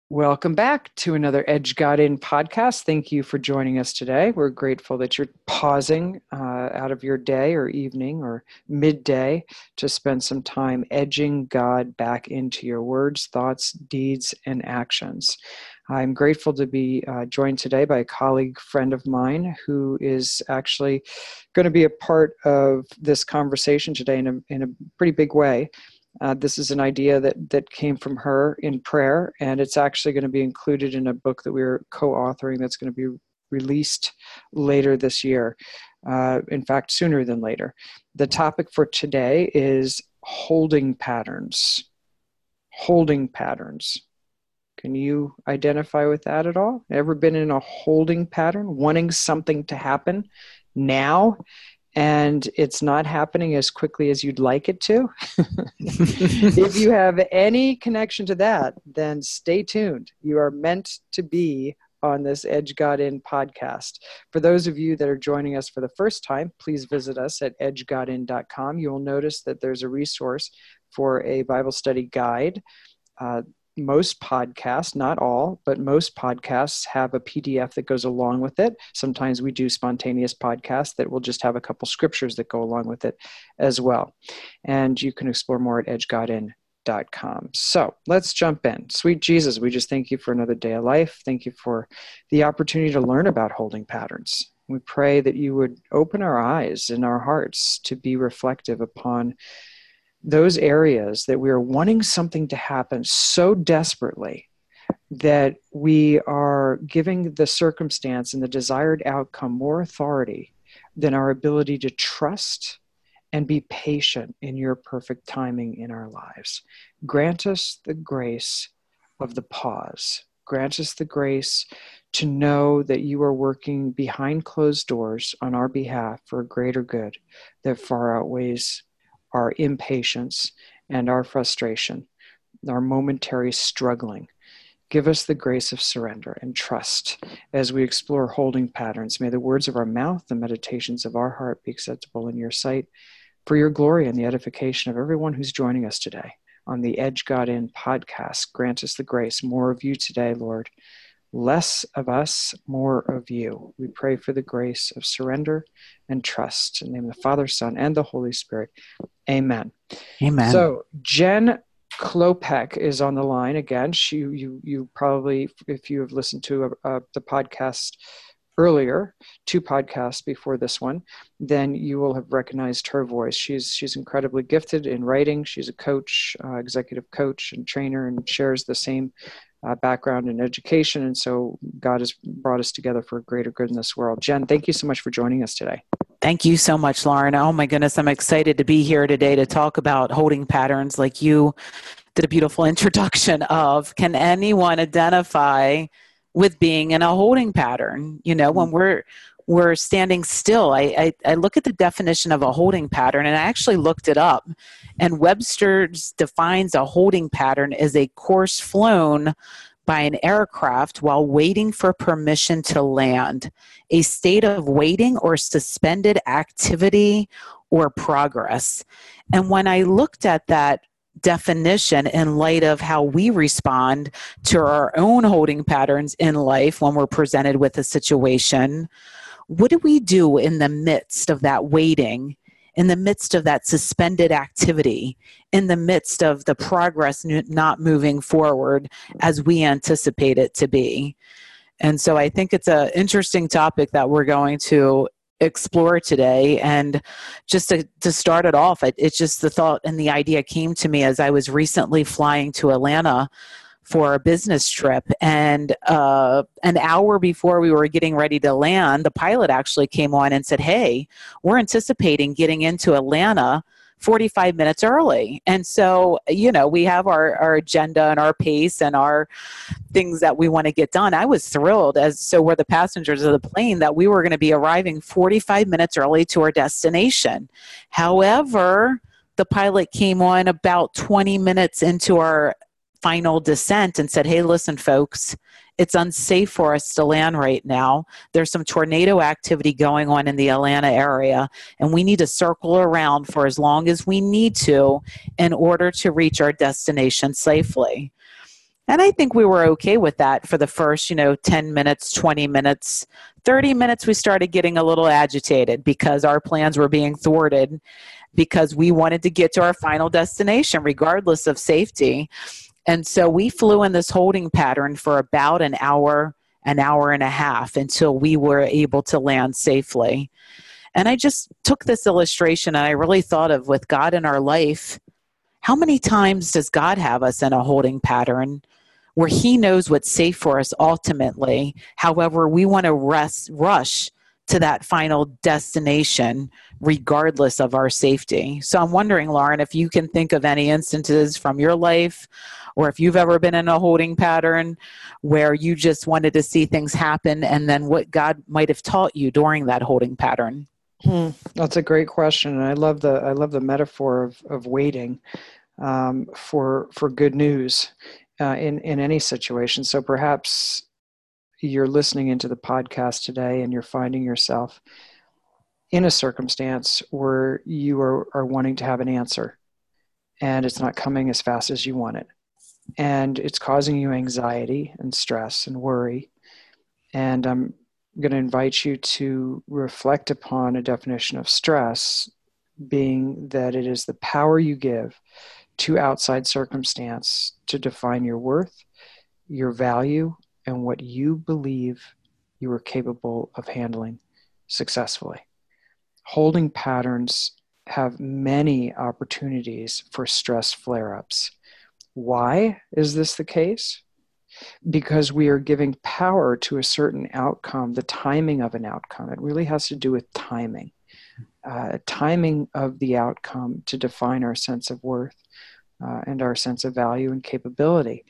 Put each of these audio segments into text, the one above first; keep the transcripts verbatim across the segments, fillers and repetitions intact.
Welcome back to another Edge Got In podcast. Thank you for joining us today. We're grateful that you're pausing uh, out of your day or evening or midday to spend some time edging God back into your words, thoughts, deeds, and actions. I'm grateful to be uh, joined today by a colleague friend of mine who is actually going to be a part of this conversation today in a, in a pretty big way. Uh, this is an idea that that came from her in prayer, and it's actually going to be included in a book that we're co-authoring that's going to be released later this year. Uh, in fact, sooner than later. The topic for today is holding patterns. Holding patterns. Can you identify with that at all? Ever been in a holding pattern, wanting something to happen now, and it's not happening as quickly as you'd like it to? If you have any connection to that, then stay tuned. You are meant to be on this Edge Got In podcast. For those of you that are joining us for the first time, please visit us at edge got in dot com. You will notice that there's a resource for a Bible study guide. Uh, Most podcasts, not all, but most podcasts have a P D F that goes along with it. Sometimes we do spontaneous podcasts that will just have a couple scriptures that go along with it as well. And you can explore more at edge got in dot com. So let's jump in. Sweet Jesus, we just thank you for another day of life. Thank you for the opportunity to learn about holding patterns. We pray that you would open our eyes and our hearts to be reflective upon those areas that we are wanting something to happen so desperately that we are giving the circumstance and the desired outcome more authority than our ability to trust and be patient in your perfect timing in our lives. Grant us the grace of the pause. Grant us the grace to know that you are working behind closed doors on our behalf for a greater good that far outweighs our impatience and our frustration, our momentary struggling. Give us the grace of surrender and trust as we explore holding patterns. May the words of our mouth, the meditations of our heart be acceptable in your sight for your glory and the edification of everyone who's joining us today on the Edge Got In podcast. Grant us the grace, more of you today, Lord. Less of us, more of you. We pray for the grace of surrender and trust. In the name of the Father, Son, and the Holy Spirit. Amen. Amen. So Jen Klopek is on the line again. She, you, you probably, if you have listened to a, a, the podcast earlier, two podcasts before this one, then you will have recognized her voice. She's she's incredibly gifted in writing. She's a coach, uh, executive coach and trainer, and shares the same uh, background in education. And so God has brought us together for a greater good in this world. Jen, thank you so much for joining us today. Thank you so much, Lauren. Oh my goodness, I'm excited to be here today to talk about holding patterns like you did a beautiful introduction of. Can anyone identify with being in a holding pattern? You know, when we're we're standing still, I, I, I look at the definition of a holding pattern, and I actually looked it up. And Webster's defines a holding pattern as a course flown by an aircraft while waiting for permission to land, a state of waiting or suspended activity or progress. And when I looked at that definition in light of how we respond to our own holding patterns in life when we're presented with a situation, what do we do in the midst of that waiting, in the midst of that suspended activity, in the midst of the progress not moving forward as we anticipate it to be? And so I think it's an interesting topic that we're going to explore today. And just to, to start it off, it, it's just the thought and the idea came to me as I was recently flying to Atlanta for a business trip. And uh, an hour before we were getting ready to land, the pilot actually came on and said, hey, we're anticipating getting into Atlanta forty-five minutes early. And so, you know, we have our, our agenda and our pace and our things that we want to get done. I was thrilled, as so were the passengers of the plane, that we were going to be arriving forty-five minutes early to our destination. However, the pilot came on about twenty minutes into our final descent and said, hey, listen, folks, it's unsafe for us to land right now. There's some tornado activity going on in the Atlanta area, and we need to circle around for as long as we need to in order to reach our destination safely. And I think we were okay with that for the first, you know, ten minutes, twenty minutes, thirty minutes. We started getting a little agitated because our plans were being thwarted because we wanted to get to our final destination, regardless of safety. And so we flew in this holding pattern for about an hour, an hour and a half until we were able to land safely. And I just took this illustration and I really thought of, with God in our life, how many times does God have us in a holding pattern where he knows what's safe for us ultimately? However, we want to rest, rush to that final destination regardless of our safety. So I'm wondering, Lauren, if you can think of any instances from your life, or if you've ever been in a holding pattern where you just wanted to see things happen, and then what God might have taught you during that holding pattern. Hmm, that's a great question, and I love the I love the metaphor of of waiting um, for for good news uh, in in any situation. So perhaps you're listening into the podcast today, and you're finding yourself in a circumstance where you are, are wanting to have an answer, and it's not coming as fast as you want it, and it's causing you anxiety and stress and worry. And I'm going to invite you to reflect upon a definition of stress being that it is the power you give to outside circumstance to define your worth, your value, and what you believe you are capable of handling successfully. Holding patterns have many opportunities for stress flare-ups. Why is this the case? Because we are giving power to a certain outcome, the timing of an outcome. It really has to do with timing. Uh, timing of the outcome to define our sense of worth uh, and our sense of value and capability.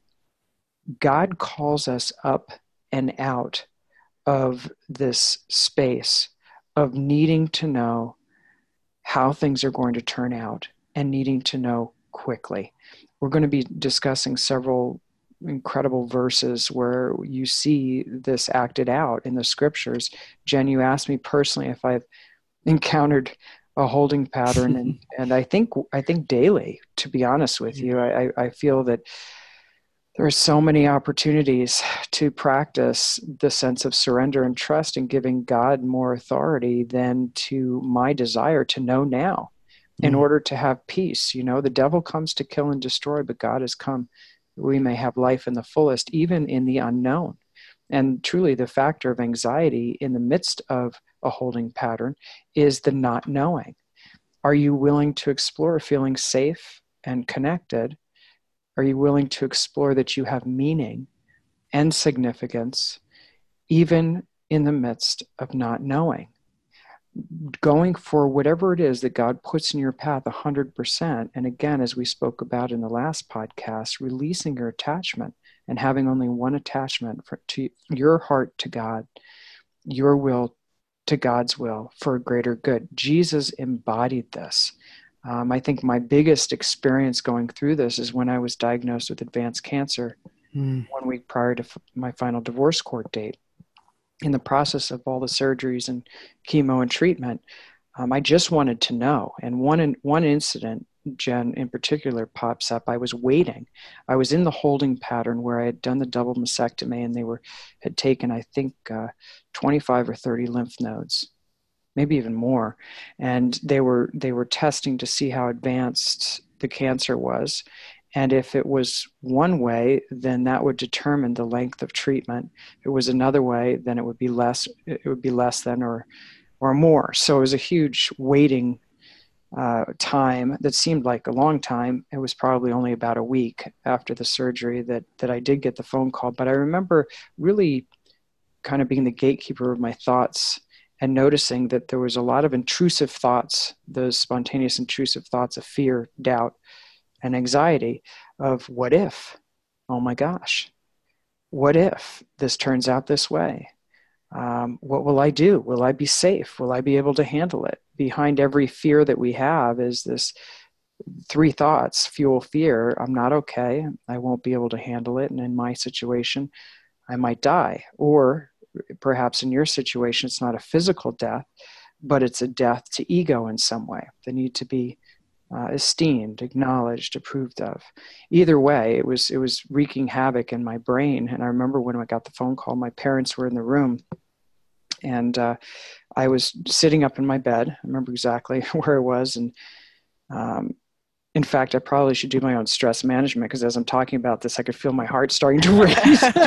God calls us up and out of this space of needing to know how things are going to turn out and needing to know quickly. We're going to be discussing several incredible verses where you see this acted out in the scriptures. Jen, you asked me personally if I've encountered a holding pattern, and, and I think I think daily, to be honest with you. I, I feel that there are so many opportunities to practice the sense of surrender and trust and giving God more authority than to my desire to know now in mm. order to have peace. You know, the devil comes to kill and destroy, but God has come that we may have life in the fullest, even in the unknown. And truly the factor of anxiety in the midst of a holding pattern is the not knowing. Are you willing to explore feeling safe and connected? Are you willing to explore that you have meaning and significance, even in the midst of not knowing? Going for whatever it is that God puts in your path one hundred percent. And again, as we spoke about in the last podcast, releasing your attachment and having only one attachment for, to your heart to God, your will to God's will for a greater good. Jesus embodied this. Um, I think my biggest experience going through this is when I was diagnosed with advanced cancer mm. one week prior to f- my final divorce court date. In the process of all the surgeries and chemo and treatment, um, I just wanted to know. And one in, one incident, Jen, in particular, pops up. I was waiting. I was in the holding pattern where I had done the double mastectomy, and they were had taken, I think, uh, twenty-five or thirty lymph nodes, maybe even more. And they were they were testing to see how advanced the cancer was. And if it was one way, then that would determine the length of treatment. If it was another way, then it would be less, it would be less than or or more. So it was a huge waiting uh, time that seemed like a long time. It was probably only about a week after the surgery that that I did get the phone call. But I remember really kind of being the gatekeeper of my thoughts and noticing that there was a lot of intrusive thoughts, those spontaneous intrusive thoughts of fear, doubt, and anxiety of what if, oh my gosh, what if this turns out this way? Um, what will I do? Will I be safe? Will I be able to handle it? Behind every fear that we have is this three thoughts fuel fear. I'm not okay. I won't be able to handle it. And in my situation, I might die. Or perhaps in your situation, it's not a physical death, but it's a death to ego in some way. The need to be uh, esteemed, acknowledged, approved of. Either way, it was it was wreaking havoc in my brain. And I remember when I got the phone call, my parents were in the room, and uh, I was sitting up in my bed. I remember exactly where I was, and um, in fact, I probably should do my own stress management, because as I'm talking about this, I could feel my heart starting to race.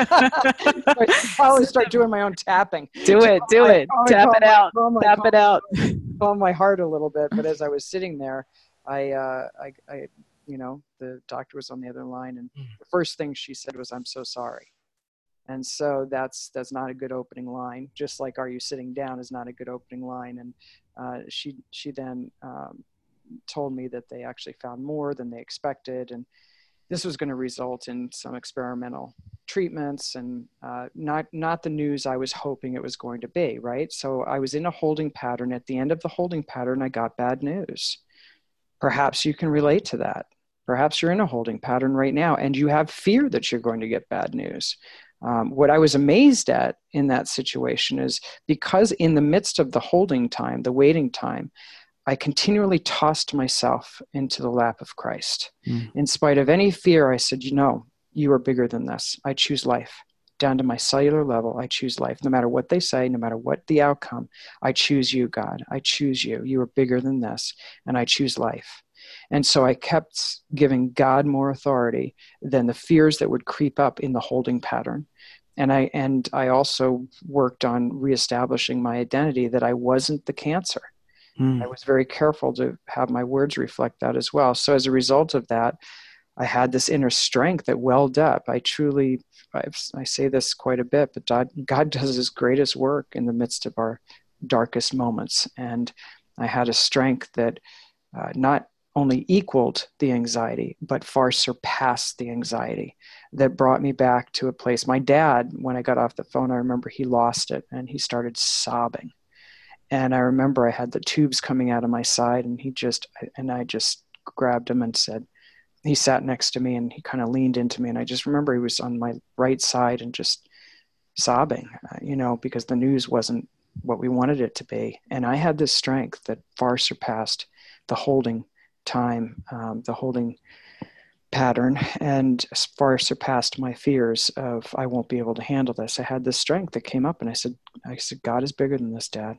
I should probably start doing my own tapping. Do it, do it. Tap it out. Tap it out. Calm my heart a little bit. But as I was sitting there, I, uh, I, I, you know, the doctor was on the other line, and the first thing she said was, "I'm so sorry." And so that's that's not a good opening line. Just like "Are you sitting down" is not a good opening line. And uh, she she then um, told me that they actually found more than they expected, and this was going to result in some experimental treatments, and uh, not not the news I was hoping it was going to be, right? So I was in a holding pattern. At the end of the holding pattern, I got bad news. Perhaps you can relate to that. Perhaps you're in a holding pattern right now, and you have fear that you're going to get bad news. Um, what I was amazed at in that situation is, because in the midst of the holding time, the waiting time, I continually tossed myself into the lap of Christ. Mm. In spite of any fear, I said, you know, you are bigger than this. I choose life. Down to my cellular level, I choose life. No matter what they say, no matter what the outcome, I choose you, God. I choose you. You are bigger than this, and I choose life. And so I kept giving God more authority than the fears that would creep up in the holding pattern. And I and I also worked on reestablishing my identity, that I wasn't the cancer. Mm. I was very careful to have my words reflect that as well. So as a result of that, I had this inner strength that welled up. I truly, I've, I say this quite a bit, but God, God does his greatest work in the midst of our darkest moments. And I had a strength that uh, not only equaled the anxiety, but far surpassed the anxiety, that brought me back to a place. My dad, when I got off the phone, I remember he lost it and he started sobbing. And I remember I had the tubes coming out of my side, and he just, and I just grabbed him and said, he sat next to me and he kind of leaned into me. And I just remember he was on my right side and just sobbing, uh, you know, because the news wasn't what we wanted it to be. And I had this strength that far surpassed the holding time, um, the holding pattern, and far surpassed my fears of, I won't be able to handle this. I had this strength that came up, and I said, I said, God is bigger than this, Dad.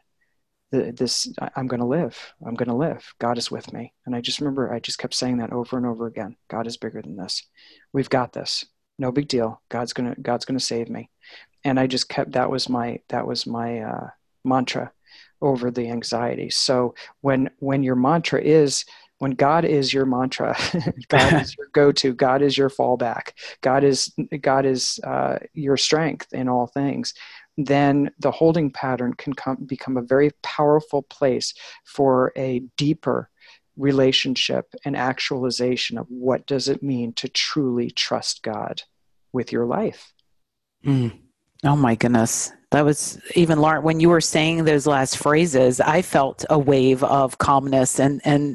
This, I'm going to live. I'm going to live. God is with me. And I just remember, I just kept saying that over and over again. God is bigger than this. We've got this. No big deal. God's going to, God's going to save me. And I just kept, that was my, that was my uh, mantra over the anxiety. So when, when your mantra is, when God is your mantra, God is your go-to, God is your fallback, God is, God is uh, your strength in all things, then the holding pattern can come, become a very powerful place for a deeper relationship and actualization of what does it mean to truly trust God with your life. Mm. Oh my goodness. That was, even Lauren, when you were saying those last phrases, I felt a wave of calmness and and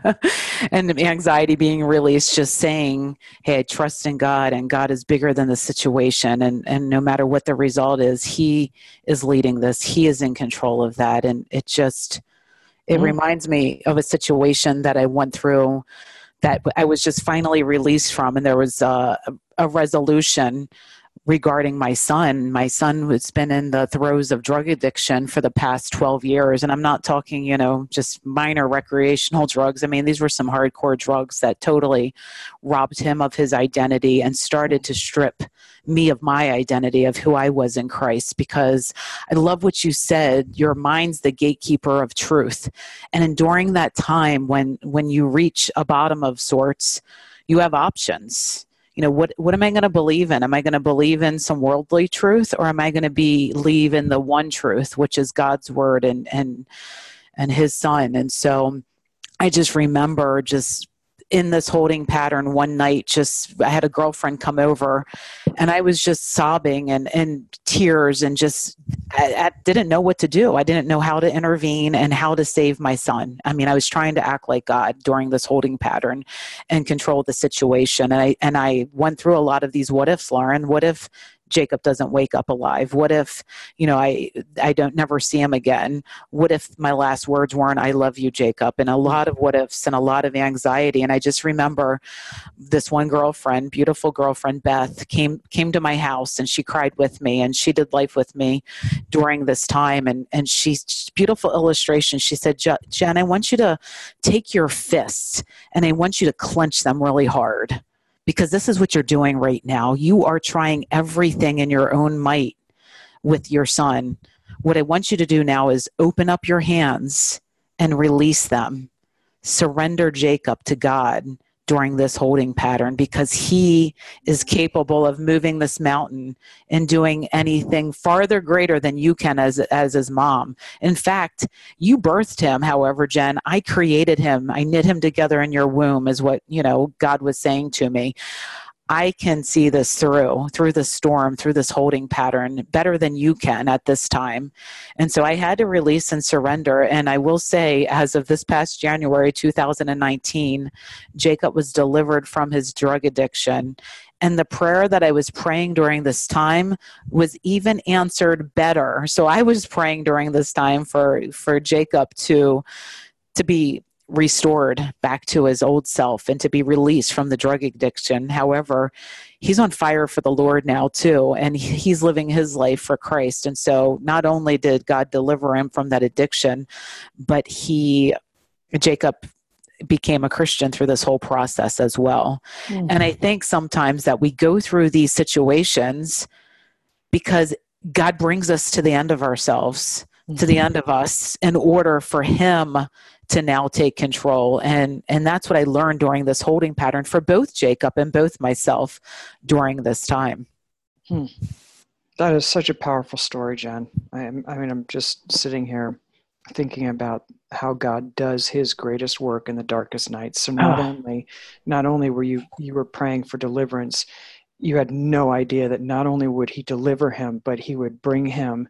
and anxiety being released, just saying, hey, I trust in God, and God is bigger than the situation. And, and no matter what the result is, he is leading this. He is in control of that. And it just, it mm-hmm. reminds me of a situation that I went through that I was just finally released from. And there was a, a resolution regarding my son. My son has been in the throes of drug addiction for the past twelve years. And I'm not talking, you know, just minor recreational drugs. I mean, these were some hardcore drugs that totally robbed him of his identity and started to strip me of my identity, of who I was in Christ. Because I love what you said, your mind's the gatekeeper of truth. And during that time, when, when you reach a bottom of sorts, you have options. You know, what, what am I going to believe in? Am I going to believe in some worldly truth, or am I going to believe in the one truth, which is God's word and, and, and his son? And so I just remember just in this holding pattern one night, just, I had a girlfriend come over and I was just sobbing and, and tears and just, I, I didn't know what to do. I didn't know how to intervene and how to save my son. I mean, I was trying to act like God during this holding pattern and control the situation. And I, and I went through a lot of these what ifs, Lauren. What if Jacob doesn't wake up alive? What if, you know, I I don't never see him again? What if my last words weren't, I love you, Jacob? And a lot of what ifs and a lot of anxiety. And I just remember this one girlfriend, beautiful girlfriend, Beth, came came to my house and she cried with me and she did life with me during this time. And, and she's beautiful illustration. She said, Jen, I want you to take your fists and I want you to clench them really hard, because this is what you're doing right now. You are trying everything in your own might with your son. What I want you to do now is open up your hands and release them. Surrender Jacob to God during this holding pattern, because he is capable of moving this mountain and doing anything farther greater than you can as, as his mom. In fact, you birthed him. However, Jen, I created him. I knit him together in your womb, is what, you know, God was saying to me. I can see this through, through the storm, through this holding pattern better than you can at this time. And so I had to release and surrender. And I will say, as of this past January two thousand nineteen, Jacob was delivered from his drug addiction. And the prayer that I was praying during this time was even answered better. So I was praying during this time for, for Jacob to, to be restored back to his old self and to be released from the drug addiction. However, he's on fire for the Lord now too, and he's living his life for Christ. And so not only did God deliver him from that addiction, but he, Jacob, became a Christian through this whole process as well. Mm-hmm. And I think sometimes that we go through these situations because God brings us to the end of ourselves, mm-hmm. to the end of us, in order for him to now take control. And, and that's what I learned during this holding pattern for both Jacob and both myself during this time. Hmm. That is such a powerful story, Jen. I, am, I mean, I'm just sitting here thinking about how God does his greatest work in the darkest nights. So not oh. only, not only were you, you were praying for deliverance, you had no idea that not only would he deliver him, but he would bring him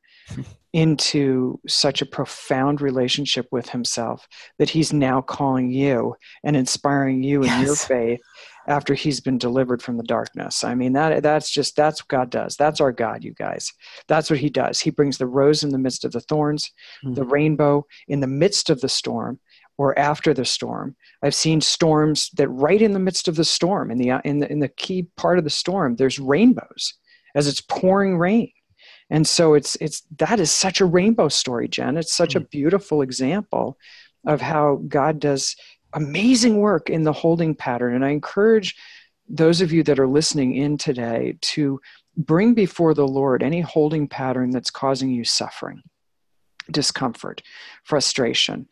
into such a profound relationship with himself that he's now calling you and inspiring you yes. in your faith after he's been delivered from the darkness. I mean, that that's just, that's what God does. That's our God, you guys. That's what he does. He brings the rose in the midst of the thorns, mm-hmm. the rainbow in the midst of the storm or after the storm. I've seen storms that right in the midst of the storm, in the, in the, in the key part of the storm, there's rainbows as it's pouring rain. And so it's it's that is such a rainbow story, Jen. It's such a beautiful example of how God does amazing work in the holding pattern. And I encourage those of you that are listening in today to bring before the Lord any holding pattern that's causing you suffering, discomfort, frustration,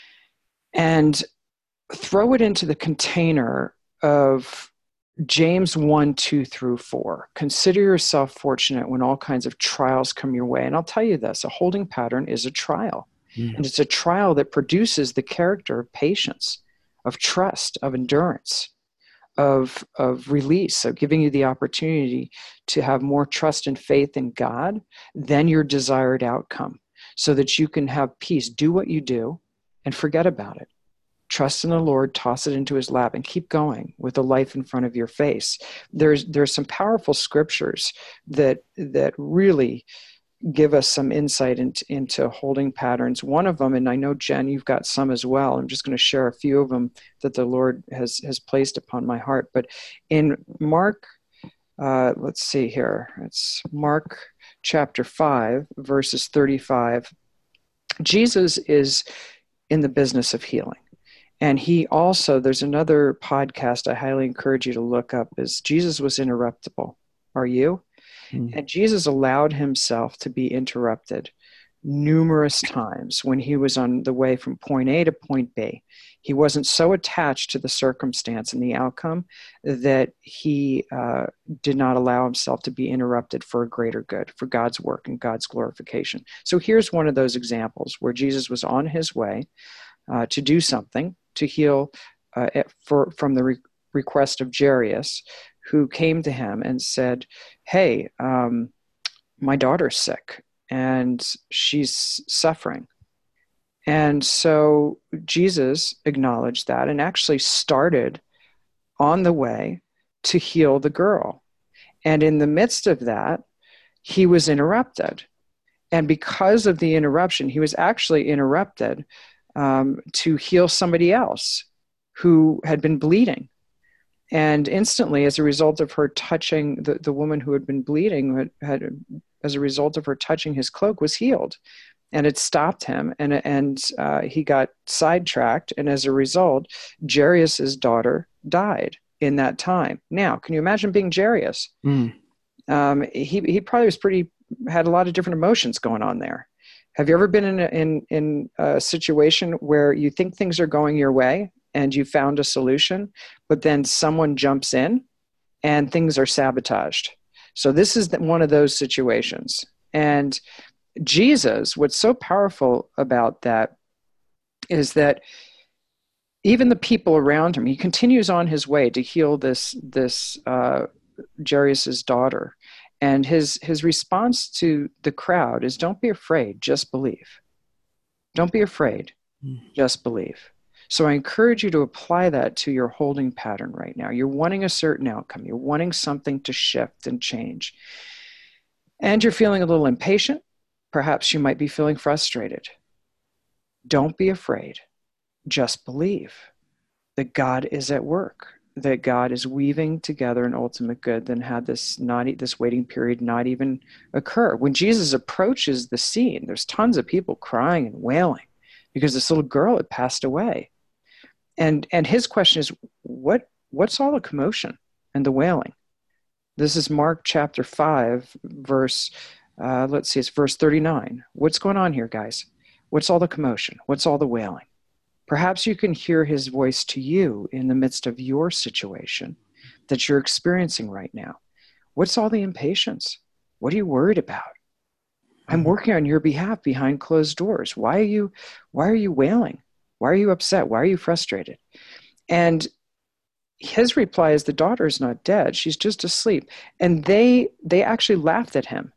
and throw it into the container of James one, two through four. Consider yourself fortunate when all kinds of trials come your way. And I'll tell you this, a holding pattern is a trial. Mm. And it's a trial that produces the character of patience, of trust, of endurance, of, of release, of giving you the opportunity to have more trust and faith in God than your desired outcome, so that you can have peace. Do what you do and forget about it. Trust in the Lord, toss it into his lap, and keep going with the life in front of your face. There's there's some powerful scriptures that that really give us some insight into, into holding patterns. One of them, and I know, Jen, you've got some as well. I'm just going to share a few of them that the Lord has, has placed upon my heart. But in Mark, uh, let's see here. It's Mark chapter five, verses thirty-five. Jesus is in the business of healing. And he also, there's another podcast I highly encourage you to look up, is Jesus Was Interruptible. Are you? Mm. And Jesus allowed himself to be interrupted numerous times when he was on the way from point A to point B. He wasn't so attached to the circumstance and the outcome that he uh, did not allow himself to be interrupted for a greater good, for God's work and God's glorification. So here's one of those examples where Jesus was on his way uh, to do something, to heal uh, for, from the re- request of Jairus, who came to him and said, hey, um, my daughter's sick and she's suffering. And so Jesus acknowledged that and actually started on the way to heal the girl. And in the midst of that, he was interrupted. And because of the interruption, he was actually interrupted um, to heal somebody else who had been bleeding. And instantly, as a result of her touching, the, the woman who had been bleeding, had, had, as a result of her touching his cloak, was healed. And it stopped him, and, and uh, he got sidetracked. And as a result, Jairus' daughter died in that time. Now, can you imagine being Jairus? Mm. Um, he, he probably was pretty, had a lot of different emotions going on there. Have you ever been in a, in, in a situation where you think things are going your way and you found a solution, but then someone jumps in and things are sabotaged? So this is the, one of those situations. And Jesus, what's so powerful about that is that even the people around him, he continues on his way to heal this, this uh, Jairus' daughter. And his, his response to the crowd is, don't be afraid, just believe. Don't be afraid, just believe. So I encourage you to apply that to your holding pattern right now. You're wanting a certain outcome. You're wanting something to shift and change. And you're feeling a little impatient. Perhaps you might be feeling frustrated. Don't be afraid. Just believe that God is at work, that God is weaving together an ultimate good, then had this not this waiting period not even occur. When Jesus approaches the scene, there's tons of people crying and wailing because this little girl had passed away. And and his question is, what what's all the commotion and the wailing? This is Mark chapter five, verse, uh, let's see, it's verse thirty-nine. What's going on here, guys? What's all the commotion? What's all the wailing? Perhaps you can hear his voice to you in the midst of your situation that you're experiencing right now. What's all the impatience? What are you worried about? I'm working on your behalf behind closed doors. Why are you, why are you wailing? Why are you upset? Why are you frustrated? And his reply is, the daughter is not dead. She's just asleep. And they, they actually laughed at him.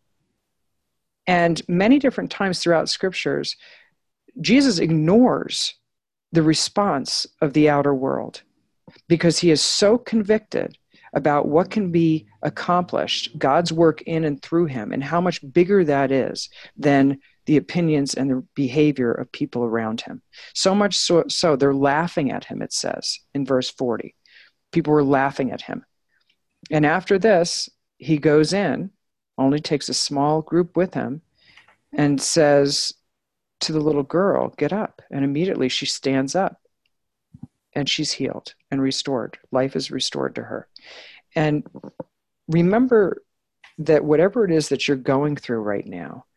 And many different times throughout scriptures, Jesus ignores the response of the outer world because he is so convicted about what can be accomplished, God's work in and through him, and how much bigger that is than the opinions and the behavior of people around him. So much so, so they're laughing at him, it says in verse forty. People were laughing at him. And after this, he goes in, only takes a small group with him, and says to the little girl, get up. And immediately she stands up and she's healed and restored. Life is restored to her. And remember that whatever it is that you're going through right now,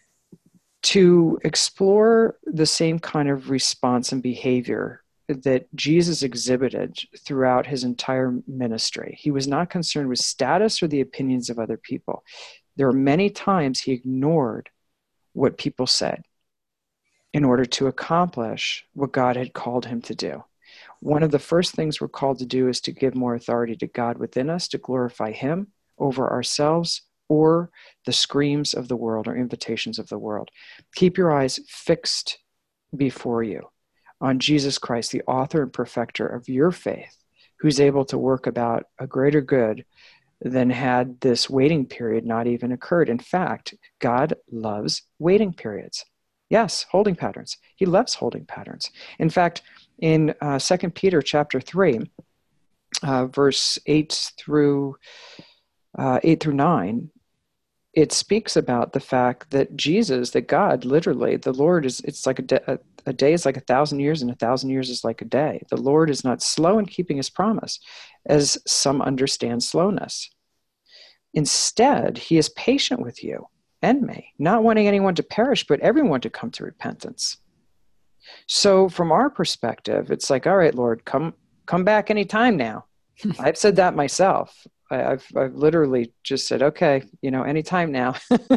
to explore the same kind of response and behavior that Jesus exhibited throughout his entire ministry. He was not concerned with status or the opinions of other people. There are many times he ignored what people said in order to accomplish what God had called him to do. One of the first things we're called to do is to give more authority to God within us, to glorify him over ourselves or the screams of the world or invitations of the world. Keep your eyes fixed before you on Jesus Christ, the author and perfecter of your faith, who's able to work about a greater good than had this waiting period not even occurred. In fact, God loves waiting periods. Yes, holding patterns. He loves holding patterns. In fact, in uh, Second Peter chapter three, uh, verse eight through uh, eight through nine, it speaks about the fact that Jesus, that God, literally, the Lord is. It's like a, de- a, a day is like a thousand years, and a thousand years is like a day. The Lord is not slow in keeping his promise, as some understand slowness. Instead, he is patient with you and me, not wanting anyone to perish, but everyone to come to repentance. So from our perspective, it's like, all right, Lord, come come back anytime now. I've said that myself. I, I've I've literally just said, okay, you know, anytime now.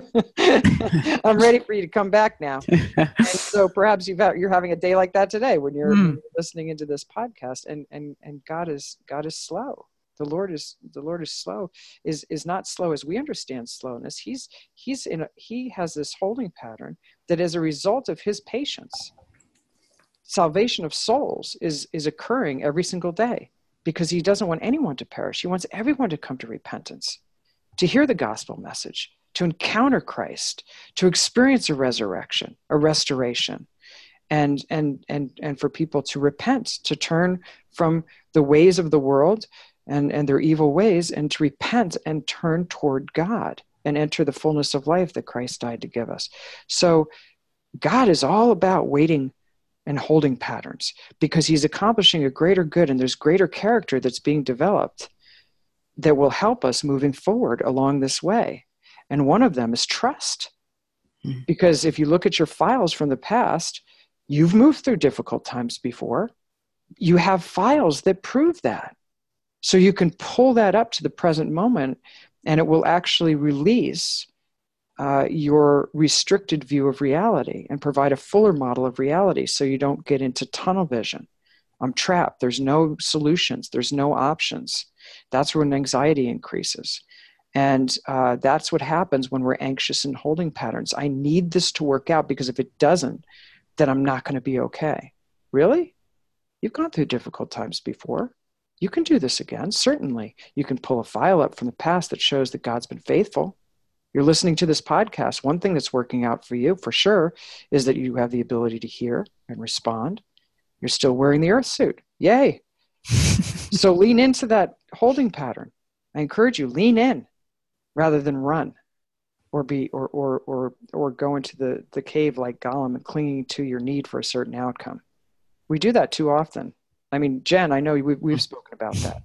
I'm ready for you to come back now. And so perhaps you've had, you're having a day like that today when you're, mm. when you're listening into this podcast, and and and God is God is slow. The Lord is the Lord is slow, is is not slow as we understand slowness. He's he's in a, he has this holding pattern that as a result of his patience, salvation of souls is is occurring every single day because he doesn't want anyone to perish. He wants everyone to come to repentance, to hear the gospel message, to encounter Christ, to experience a resurrection, a restoration, and and and and for people to repent, to turn from the ways of the world and, and their evil ways, and to repent and turn toward God and enter the fullness of life that Christ died to give us. So God is all about waiting and holding patterns because he's accomplishing a greater good, and there's greater character that's being developed that will help us moving forward along this way. And one of them is trust. Mm-hmm. Because if you look at your files from the past, you've moved through difficult times before. You have files that prove that. So you can pull that up to the present moment, and it will actually release uh, your restricted view of reality and provide a fuller model of reality so you don't get into tunnel vision. I'm trapped. There's no solutions. There's no options. That's when anxiety increases. And uh, that's what happens when we're anxious and holding patterns. I need this to work out because if it doesn't, then I'm not going to be okay. Really? You've gone through difficult times before. You can do this again. Certainly, you can pull a file up from the past that shows that God's been faithful. You're listening to this podcast. One thing that's working out for you, for sure, is that you have the ability to hear and respond. You're still wearing the earth suit. Yay. So lean into that holding pattern. I encourage you, lean in rather than run or be or or or or go into the, the cave like Gollum and clinging to your need for a certain outcome. We do that too often. I mean, Jen, I know we, we've spoken about that.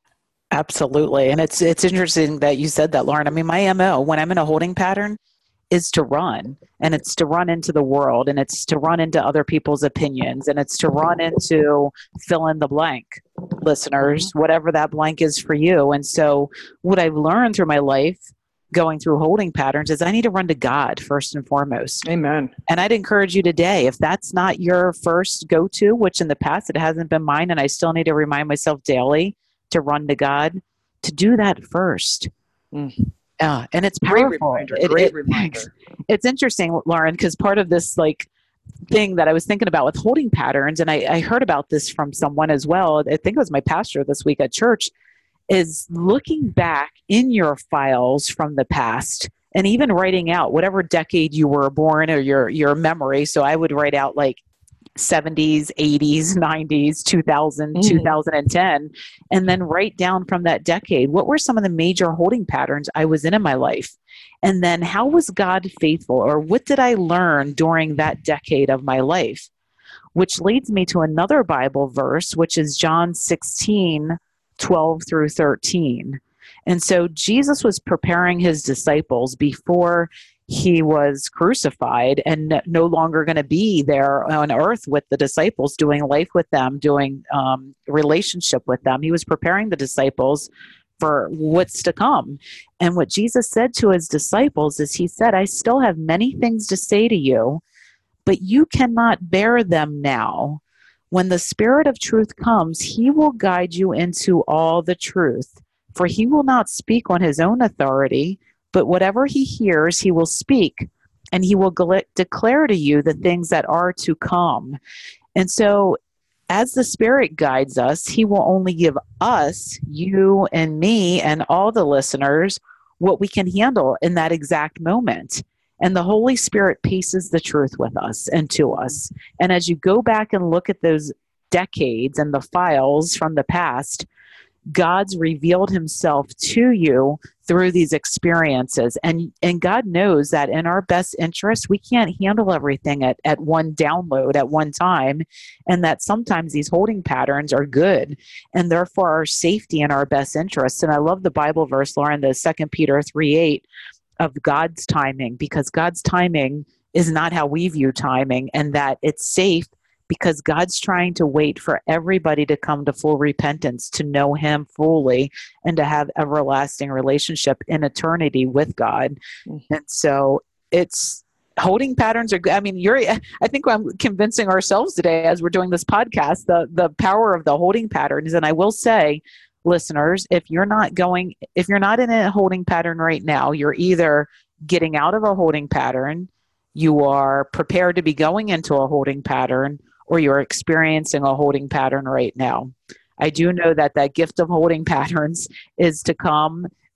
Absolutely. And it's it's interesting that you said that, Lauren. I mean, my M O, when I'm in a holding pattern, is to run. And it's to run into the world. And it's to run into other people's opinions. And it's to run into fill in the blank, listeners, whatever that blank is for you. And so what I've learned through my life going through holding patterns is I need to run to God first and foremost. Amen. And I'd encourage you today, if that's not your first go-to, which in the past it hasn't been mine, and I still need to remind myself daily to run to God, to do that first. Mm. Uh, and it's powerful. Great reminder. It, Great it, reminder. It's interesting, Lauren, because part of this like thing that I was thinking about with holding patterns, and I, I heard about this from someone as well, I think it was my pastor this week at church, is looking back in your files from the past and even writing out whatever decade you were born or your, your memory. So I would write out like seventies, eighties, nineties, two thousand, mm. two thousand ten, and then write down from that decade, what were some of the major holding patterns I was in in my life? And then how was God faithful, or what did I learn during that decade of my life? Which leads me to another Bible verse, which is John sixteen, twelve through thirteen. And so Jesus was preparing his disciples before he was crucified and no longer going to be there on earth with the disciples, doing life with them, doing um, relationship with them. He was preparing the disciples for what's to come. And what Jesus said to his disciples is he said, I still have many things to say to you, but you cannot bear them now. When the Spirit of truth comes, he will guide you into all the truth, for he will not speak on his own authority, but whatever he hears, he will speak, and he will gl- declare to you the things that are to come. And so as the Spirit guides us, he will only give us, you and me and all the listeners, what we can handle in that exact moment. And the Holy Spirit paces the truth with us and to us. And as you go back and look at those decades and the files from the past, God's revealed himself to you through these experiences. And, and God knows that in our best interest, we can't handle everything at, at one download at one time. And that sometimes these holding patterns are good and therefore our safety and our best interest. And I love the Bible verse, Lauren, the Second Peter three eight of God's timing, because God's timing is not how we view timing, and that it's safe because God's trying to wait for everybody to come to full repentance, to know him fully, and to have everlasting relationship in eternity with God. Mm-hmm. And so it's holding patterns are good. I mean, you're, I think I'm convincing ourselves today as we're doing this podcast, the, the power of the holding patterns. And I will say, listeners, if you're not going, if you're not in a holding pattern right now, you're either getting out of a holding pattern, you are prepared to be going into a holding pattern, or you're experiencing a holding pattern right now. I do know that that gift of holding patterns is to come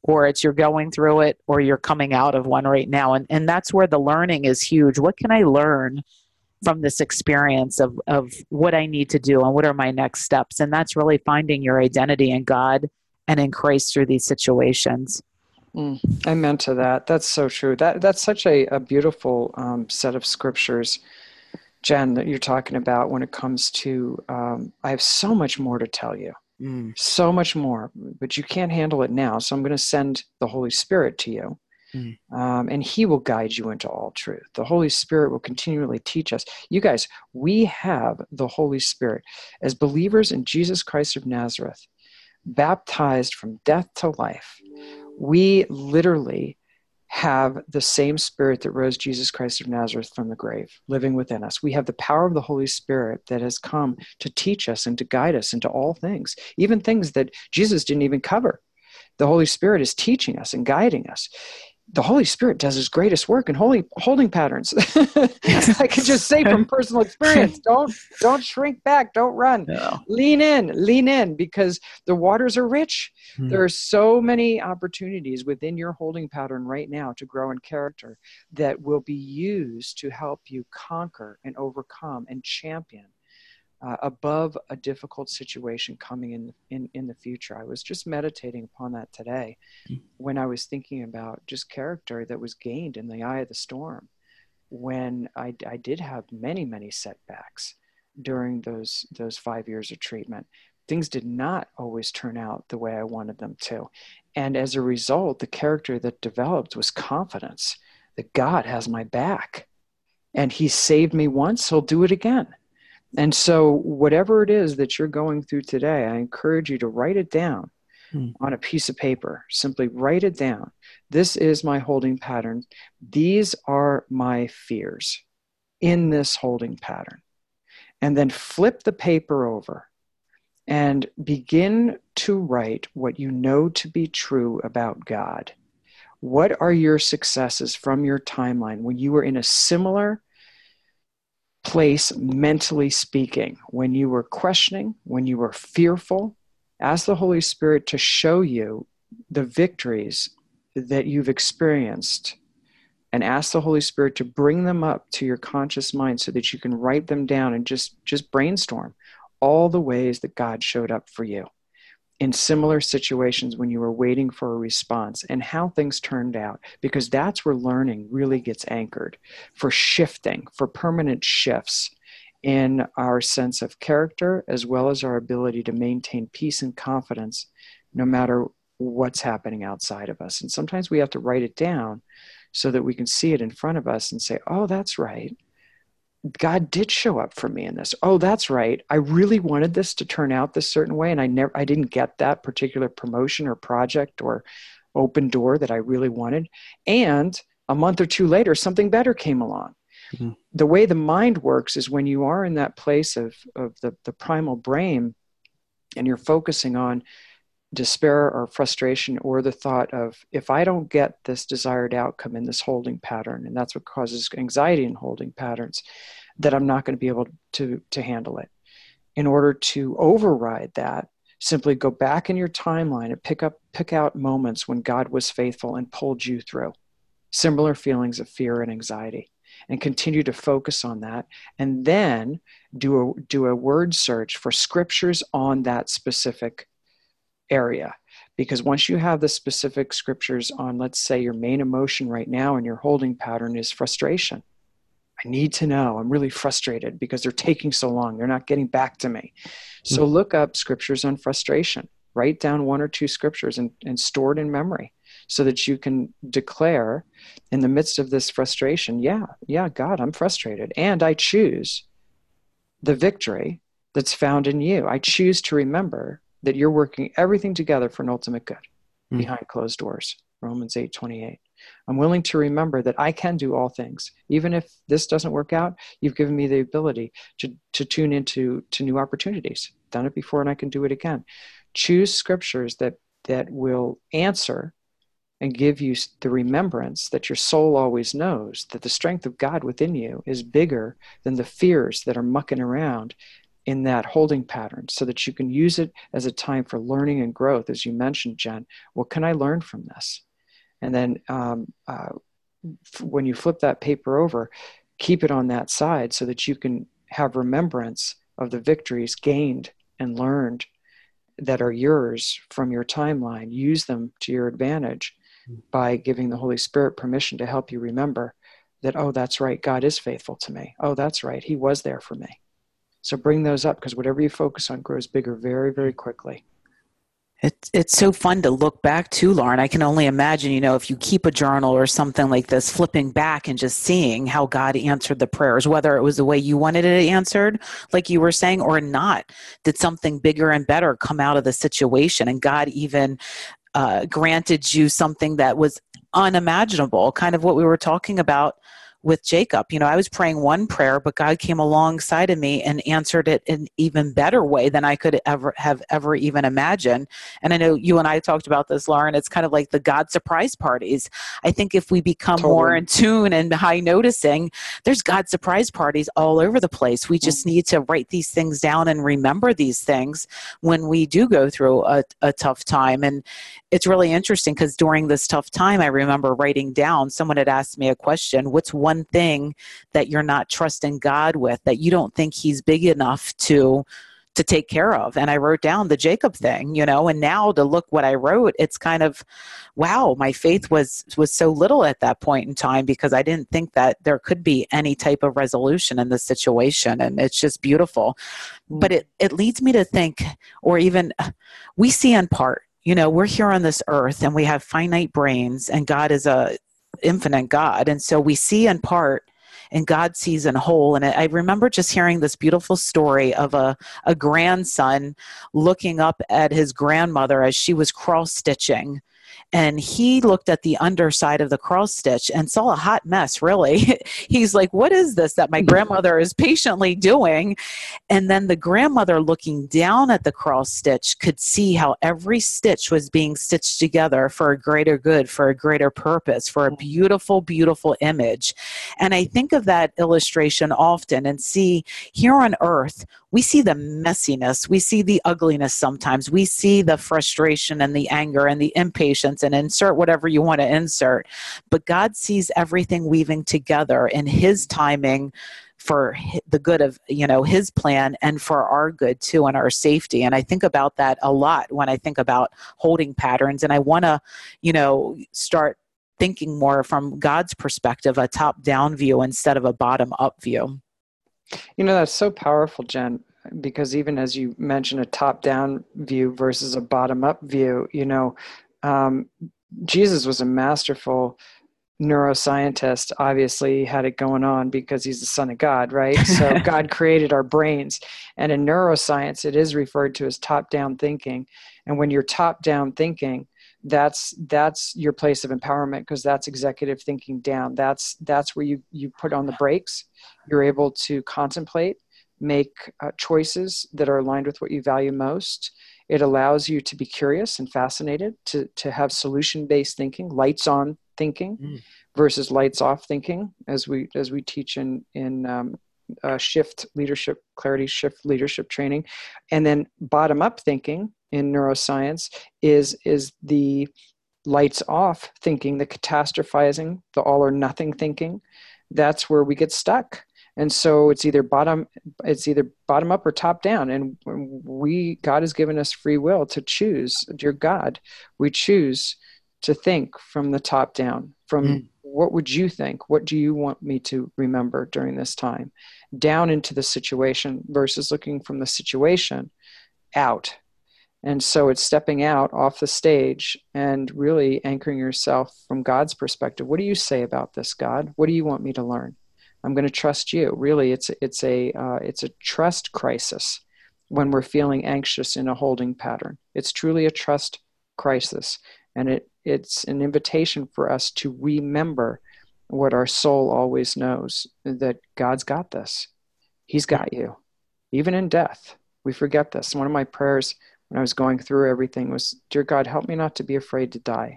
or it's you're going through it, or you're coming out of one right now. And, and that's where the learning is huge. What can I learn from this experience of, of what I need to do and what are my next steps? And that's really finding your identity in God and in Christ through these situations. Mm, amen to that. That's so true. That that's such a, a beautiful um, set of scriptures, Jen, that you're talking about when it comes to, um, I have so much more to tell you. Mm. So much more, but you can't handle it now. So I'm going to send the Holy Spirit to you, mm. um, and he will guide you into all truth. The Holy Spirit will continually teach us. You guys, we have the Holy Spirit. As believers in Jesus Christ of Nazareth, baptized from death to life, we literally have the same Spirit that rose Jesus Christ of Nazareth from the grave living within us. We have the power of the Holy Spirit that has come to teach us and to guide us into all things, even things that Jesus didn't even cover. The Holy Spirit is teaching us and guiding us. The Holy Spirit does his greatest work in holy holding patterns. I can just say from personal experience, don't don't shrink back, don't run. No. Lean in, lean in, because the waters are rich. Hmm. There are so many opportunities within your holding pattern right now to grow in character that will be used to help you conquer and overcome and champion Uh, above a difficult situation coming in, in in the future. I was just meditating upon that today when I was thinking about just character that was gained in the eye of the storm, when I, I did have many, many setbacks during those those five years of treatment. Things did not always turn out the way I wanted them to. And as a result, the character that developed was confidence that God has my back. And he saved me once, he'll do it again. And so whatever it is that you're going through today, I encourage you to write it down hmm. on a piece of paper. Simply write it down. This is my holding pattern. These are my fears in this holding pattern. And then flip the paper over and begin to write what you know to be true about God. What are your successes from your timeline when you were in a similar place, mentally speaking, when you were questioning, when you were fearful? Ask the Holy Spirit to show you the victories that you've experienced, and ask the Holy Spirit to bring them up to your conscious mind so that you can write them down and just, just brainstorm all the ways that God showed up for you in similar situations when you were waiting for a response, and how things turned out, because that's where learning really gets anchored for shifting, for permanent shifts in our sense of character, as well as our ability to maintain peace and confidence no matter what's happening outside of us. And sometimes we have to write it down so that we can see it in front of us and say, oh, that's right. God did show up for me in this. Oh, that's right. I really wanted this to turn out this certain way, and I never, I didn't get that particular promotion or project or open door that I really wanted. And a month or two later, something better came along. Mm-hmm. The way the mind works is when you are in that place of, of the, the primal brain, and you're focusing on despair or frustration, or the thought of, if I don't get this desired outcome in this holding pattern, and that's what causes anxiety in holding patterns, that I'm not going to be able to, to handle it. In order to override that, simply go back in your timeline and pick up, pick out moments when God was faithful and pulled you through similar feelings of fear and anxiety, and continue to focus on that. And then do a, do a word search for scriptures on that specific area. Because once you have the specific scriptures on, let's say, your main emotion right now and your holding pattern is frustration. I need to know. I'm really frustrated because they're taking so long. They're not getting back to me. So mm-hmm. look up scriptures on frustration. Write down one or two scriptures and, and store it in memory so that you can declare in the midst of this frustration, yeah, yeah, God, I'm frustrated. And I choose the victory that's found in you. I choose to remember that you're working everything together for an ultimate good mm. behind closed doors. Romans eight twenty-eight. I'm willing to remember that I can do all things. Even if this doesn't work out, you've given me the ability to, to tune into to new opportunities. Done it before and I can do it again. Choose scriptures that, that will answer and give you the remembrance that your soul always knows that the strength of God within you is bigger than the fears that are mucking around in that holding pattern so that you can use it as a time for learning and growth. As you mentioned, Jen, what can I learn from this? And then um, uh, f- when you flip that paper over, keep it on that side so that you can have remembrance of the victories gained and learned that are yours from your timeline. Use them to your advantage by giving the Holy Spirit permission to help you remember that, oh, that's right, God is faithful to me. Oh, that's right, he was there for me. So bring those up, because whatever you focus on grows bigger very, very quickly. It's it's so fun to look back to, Lauren. I can only imagine, you know, if you keep a journal or something like this, flipping back and just seeing how God answered the prayers, whether it was the way you wanted it answered, like you were saying, or not. Did something bigger and better come out of the situation? And God even uh, granted you something that was unimaginable, kind of what we were talking about with Jacob. You know, I was praying one prayer, but God came alongside of me and answered it in an even better way than I could ever have ever even imagined. And I know you and I talked about this, Lauren. It's kind of like the God surprise parties. I think if we become Totally. more in tune and high noticing, there's God surprise parties all over the place. We just need to write these things down and remember these things when we do go through a, a tough time. And it's really interesting because during this tough time, I remember writing down, someone had asked me a question: what's one thing that you're not trusting God with, that you don't think he's big enough to to take care of? And I wrote down the Jacob thing, you know, and now to look what I wrote, it's kind of, wow, my faith was was so little at that point in time because I didn't think that there could be any type of resolution in this situation. And it's just beautiful. Mm. But it, it leads me to think, or even we see in part, you know, we're here on this earth and we have finite brains, and God is a infinite God. And so we see in part and God sees in whole. And I remember just hearing this beautiful story of a, a grandson looking up at his grandmother as she was cross stitching. And he looked at the underside of the cross stitch and saw a hot mess, really. He's like, what is this that my grandmother is patiently doing? And then the grandmother, looking down at the cross stitch, could see how every stitch was being stitched together for a greater good, for a greater purpose, for a beautiful, beautiful image. And I think of that illustration often and see here on earth, we see the messiness, we see the ugliness sometimes, we see the frustration and the anger and the impatience, and insert whatever you want to insert. But God sees everything weaving together in his timing for the good of, you know, his plan and for our good too and our safety. And I think about that a lot when I think about holding patterns. And I want to, you know, start thinking more from God's perspective, a top-down view instead of a bottom-up view. You know, that's so powerful, Jen, because even as you mentioned a top-down view versus a bottom-up view, you know, um, Jesus was a masterful neuroscientist. Obviously he had it going on because he's the Son of God, right? So God created our brains. And in neuroscience, it is referred to as top-down thinking. And when you're top-down thinking, that's that's your place of empowerment, because that's executive thinking down. That's that's where you, you put on the brakes. You're able to contemplate, make uh, choices that are aligned with what you value most. It allows you to be curious and fascinated, to, to have solution-based thinking, lights-on thinking mm. versus lights-off thinking, as we as we teach in, in um, uh, shift leadership, clarity shift leadership training. And then bottom-up thinking in neuroscience is, is the lights-off thinking, the catastrophizing, the all-or-nothing thinking. That's where we get stuck. And so it's either bottom, it's either bottom up or top down. And we, God has given us free will to choose. Dear God, we choose to think from the top down, from mm. what would you think? What do you want me to remember during this time? Down into the situation versus looking from the situation out. And so it's stepping out off the stage and really anchoring yourself from God's perspective. What do you say about this, God? What do you want me to learn? I'm going to trust you. Really, it's it's a uh, it's a trust crisis when we're feeling anxious in a holding pattern. It's truly a trust crisis, and it it's an invitation for us to remember what our soul always knows, that God's got this. He's got you, even in death. We forget this. One of my prayers when I was going through everything was, "Dear God, help me not to be afraid to die."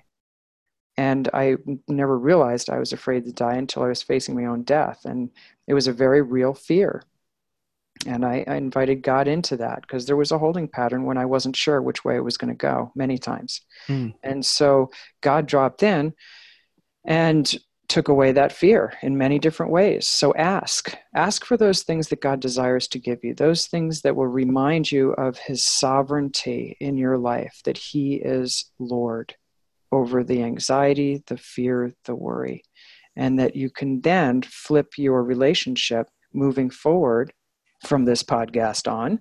And I never realized I was afraid to die until I was facing my own death. And it was a very real fear. And I, I invited God into that because there was a holding pattern when I wasn't sure which way it was going to go many times. Mm. And so God dropped in and took away that fear in many different ways. So ask. Ask for those things that God desires to give you, those things that will remind you of his sovereignty in your life, that he is Lord over the anxiety, the fear, the worry, and that you can then flip your relationship moving forward from this podcast on,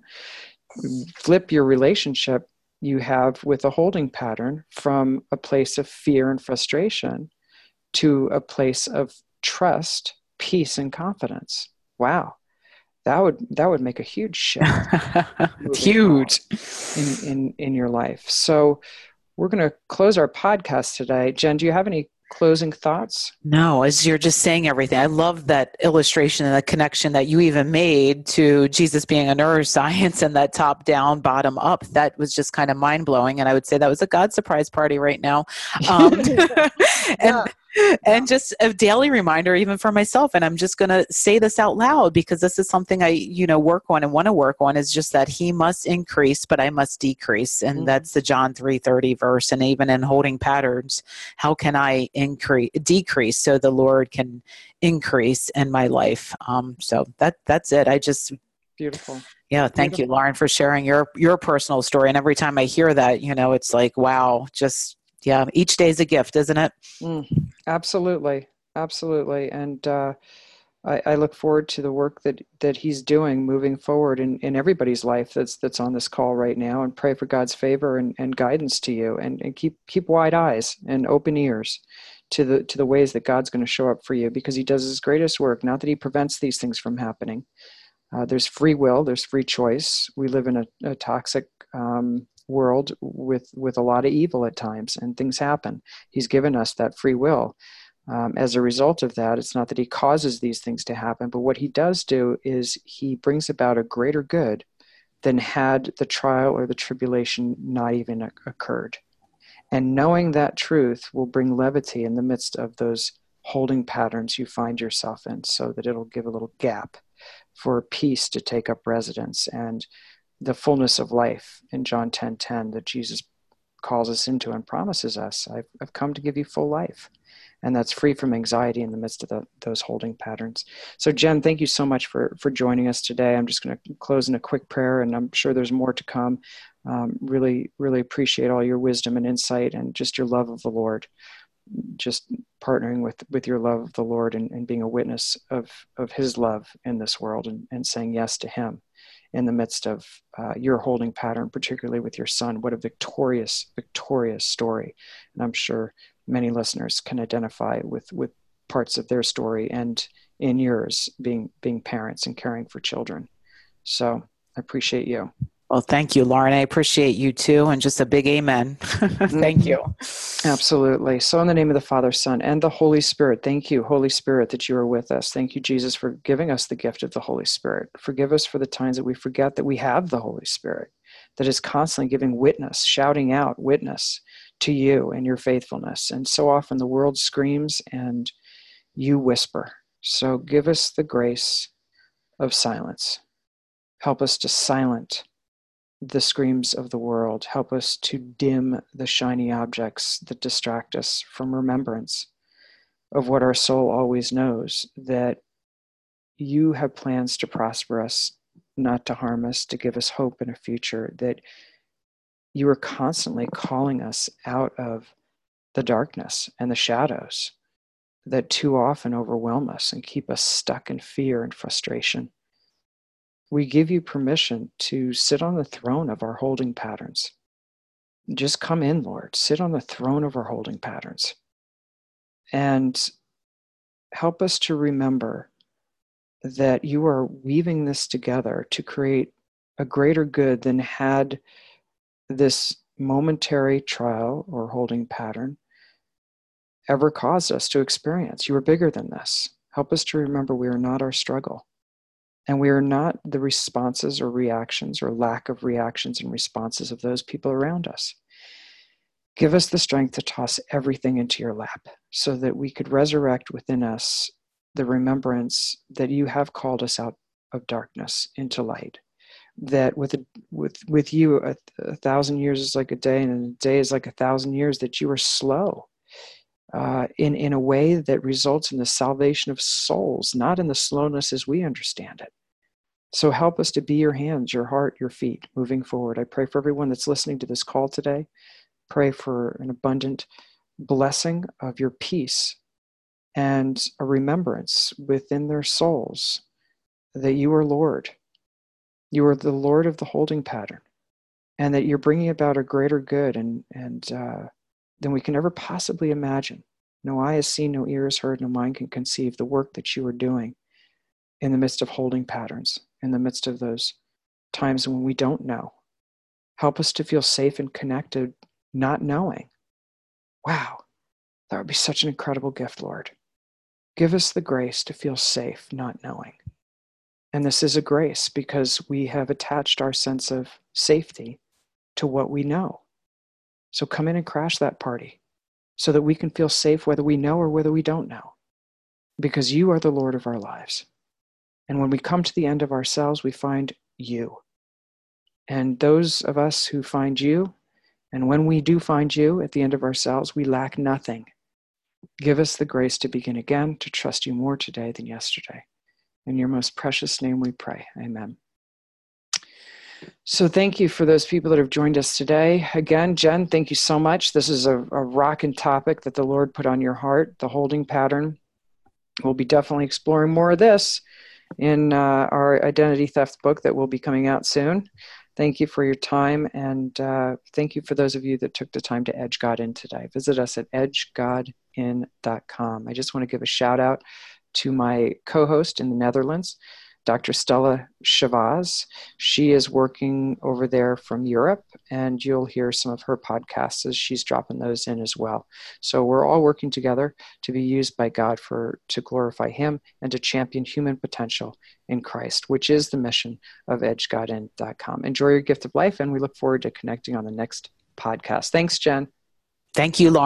flip your relationship you have with a holding pattern from a place of fear and frustration to a place of trust, peace, and confidence. Wow. That would that would make a huge shift. It's huge in, in, in your life. So we're going to close our podcast today. Jen, do you have any closing thoughts? No, as you're just saying everything, I love that illustration and the connection that you even made to Jesus being a neuroscience and that top down, bottom up. That was just kind of mind blowing. And I would say that was a God surprise party right now. Um, and Yeah. And just a daily reminder, even for myself, and I'm just going to say this out loud because this is something I, you know, work on and want to work on, is just that he must increase, but I must decrease. And Mm-hmm. that's the John three thirty verse. And even in holding patterns, how can I increase, decrease so the Lord can increase in my life? Um, so that that's it. I just, Beautiful. yeah, thank Beautiful. you, Lauren, for sharing your, your personal story. And every time I hear that, you know, it's like, wow, just, yeah, each day's a gift, isn't it? Mm, absolutely. Absolutely. And uh, I, I look forward to the work that, that he's doing moving forward in, in everybody's life that's that's on this call right now, and pray for God's favor and, and guidance to you, and, and keep keep wide eyes and open ears to the to the ways that God's going to show up for you, because he does his greatest work. Not that he prevents these things from happening. Uh, there's free will, there's free choice. We live in a, a toxic um, world with with a lot of evil at times, and things happen. He's given us that free will. Um, as a result of that, it's not that he causes these things to happen, but what he does do is he brings about a greater good than had the trial or the tribulation not even occurred. And knowing that truth will bring levity in the midst of those holding patterns you find yourself in, so that it'll give a little gap for peace to take up residence and the fullness of life in John ten ten that Jesus calls us into and promises us. I've, I've come to give you full life. And that's free from anxiety in the midst of the, those holding patterns. So Jen, thank you so much for, for joining us today. I'm just going to close in a quick prayer, and I'm sure there's more to come. Um, really, really appreciate all your wisdom and insight and just your love of the Lord. Just partnering with, with your love of the Lord and, and being a witness of, of his love in this world, and, and saying yes to him in the midst of uh, your holding pattern, particularly with your son. What a victorious, victorious story. And I'm sure many listeners can identify with, with parts of their story and in yours, being being parents and caring for children. So I appreciate you. Well, thank you, Lauren. I appreciate you too. And just a big amen. Thank you. Absolutely. So in the name of the Father, Son, and the Holy Spirit, thank you, Holy Spirit, that you are with us. Thank you, Jesus, for giving us the gift of the Holy Spirit. Forgive us for the times that we forget that we have the Holy Spirit, that is constantly giving witness, shouting out witness to you and your faithfulness. And so often the world screams and you whisper. So give us the grace of silence. Help us to silence the screams of the world. Help us to dim the shiny objects that distract us from remembrance of what our soul always knows, that you have plans to prosper us, not to harm us, to give us hope in a future, that you are constantly calling us out of the darkness and the shadows that too often overwhelm us and keep us stuck in fear and frustration. We give you permission to sit on the throne of our holding patterns. Just come in, Lord. Sit on the throne of our holding patterns. And help us to remember that you are weaving this together to create a greater good than had this momentary trial or holding pattern ever caused us to experience. You are bigger than this. Help us to remember we are not our struggle. And we are not the responses or reactions or lack of reactions and responses of those people around us. Give us the strength to toss everything into your lap so that we could resurrect within us the remembrance that you have called us out of darkness into light. That with a, with with you, a, a thousand years is like a day, and a day is like a thousand years. That you are slow uh, in in a way that results in the salvation of souls, not in the slowness as we understand it. So help us to be your hands, your heart, your feet moving forward. I pray for everyone that's listening to this call today. Pray for an abundant blessing of your peace and a remembrance within their souls that you are Lord. You are the Lord of the holding pattern, and that you're bringing about a greater good and, and uh, than we can ever possibly imagine. No eye has seen, no ear has heard, no mind can conceive the work that you are doing in the midst of holding patterns, in the midst of those times when we don't know. Help us to feel safe and connected, not knowing. Wow, that would be such an incredible gift, Lord. Give us the grace to feel safe, not knowing. And this is a grace because we have attached our sense of safety to what we know. So come in and crash that party so that we can feel safe whether we know or whether we don't know, because you are the Lord of our lives. And when we come to the end of ourselves, we find you. And those of us who find you, and when we do find you at the end of ourselves, we lack nothing. Give us the grace to begin again, to trust you more today than yesterday. In your most precious name we pray. Amen. So thank you for those people that have joined us today. Again, Jen, thank you so much. This is a, a rocking topic that the Lord put on your heart, the holding pattern. We'll be definitely exploring more of this in uh, our identity theft book that will be coming out soon. Thank you for your time, and uh, thank you for those of you that took the time to edge God in today. Visit us at edge god in dot com. I just want to give a shout out to my co-host in the Netherlands, Doctor Stella Shavaz. She is working over there from Europe, and you'll hear some of her podcasts as she's dropping those in as well. So we're all working together to be used by God for to glorify Him and to champion human potential in Christ, which is the mission of edge god in dot com. Enjoy your gift of life, and we look forward to connecting on the next podcast. Thanks, Jen. Thank you, Lauren.